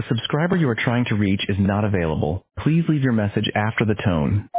subscriber you are trying to reach is not available. Please leave your message after the tone.